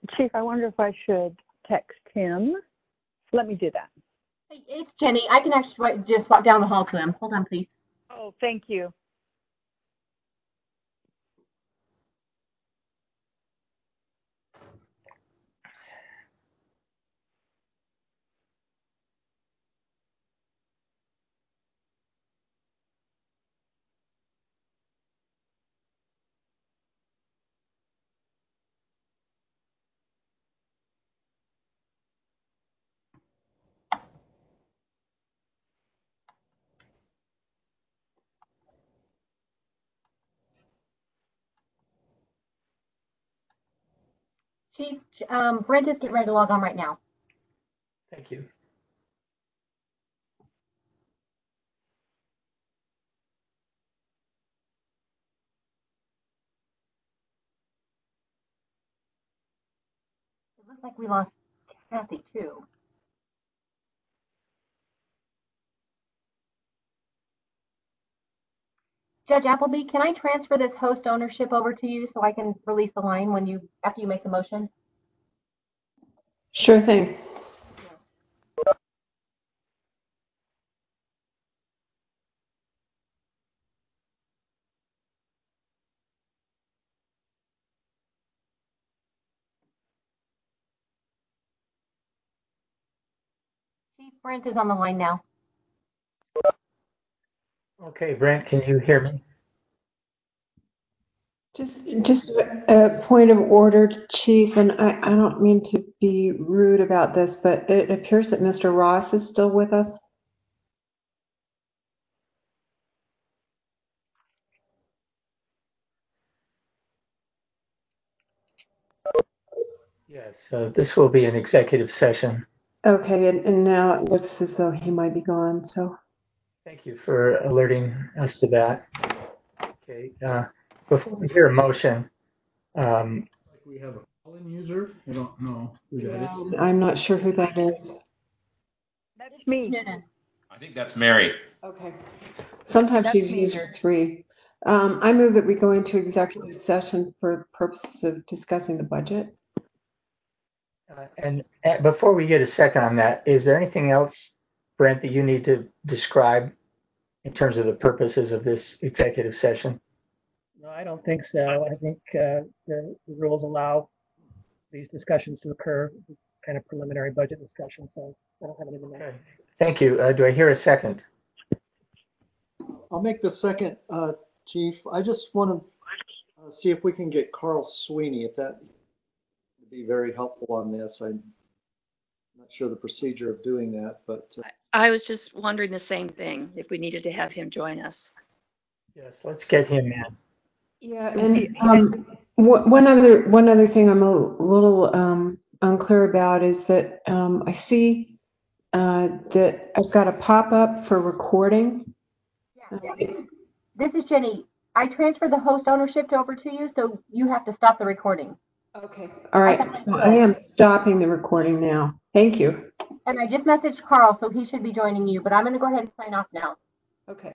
Chief, I wonder if I should text him. Let me do that. Hey, it's Jenny. I can actually just walk down the hall to him. Hold on, please. Oh, thank you. Chief, Brent is getting ready to log on right now. Thank you. It looks like we lost Kathy, too. Judge Appleby, can I transfer this host ownership over to you so I can release the line after you make the motion? Sure thing. Chief, Brent is on the line now. Okay, Brent, can you hear me? Just a point of order, Chief, and I don't mean to be rude about this, but it appears that Mr. Ross is still with us. Yes, this will be an executive session. Okay, and now it looks as though he might be gone, so. Thank you for alerting us to that. Okay, before we hear a motion, We have a call-in user. I don't know who that is. I'm not sure who that is. That's me. I think that's Mary. Okay. Sometimes That's she's me. user 3. I move that we go into executive session for purposes of discussing the budget. and before we get a second on that, is there anything else, Brent, that you need to describe in terms of the purposes of this executive session? No, I don't think so. I think the rules allow these discussions to occur, kind of preliminary budget discussion, so I don't have anything to Okay. Thank you. Do I hear a second? I'll make the second, Chief. I just want to see if we can get Carl Sweeney, if that would be very helpful on this. I'm not sure the procedure of doing that, but I was just wondering the same thing, if we needed to have him join us. Yes, let's get him in. Yeah, and one other thing I'm a little unclear about is that I see that I've got a pop-up for recording. Yeah. This is Jenny. I transferred the host ownership over to you, so you have to stop the recording. Okay, all right. So I am stopping the recording now. Thank you. And I just messaged Carl, so he should be joining you, but I'm going to go ahead and sign off now. Okay.